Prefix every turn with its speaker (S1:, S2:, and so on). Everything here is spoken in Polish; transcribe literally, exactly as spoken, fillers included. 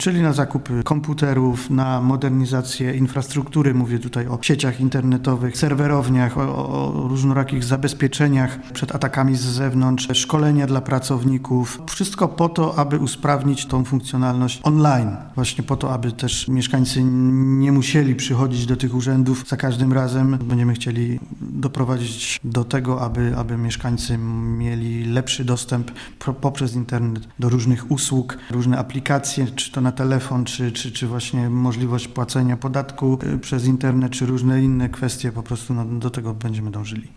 S1: czyli na zakupy komputerów, na modernizację infrastruktury, mówię tutaj o sieciach internetowych, serwerowniach, o, o różnorakich zabezpieczeniach przed atakami z zewnątrz, szkolenia dla pracowników. Wszystko po to, aby usprawnić tą funkcjonalność online. Właśnie po to, aby też mieszkańcy nie musieli przychodzić do tych urzędów za każdym razem. Będziemy chcieli doprowadzić do tego, aby, aby mieszkańcy mieli lepszy dostęp poprzez internet do różnych usług, różne aplikacje, czy to na telefon, czy, czy, czy właśnie możliwość płacenia podatku przez internet, czy różne inne kwestie. Po prostu no, do tego będziemy dążyli.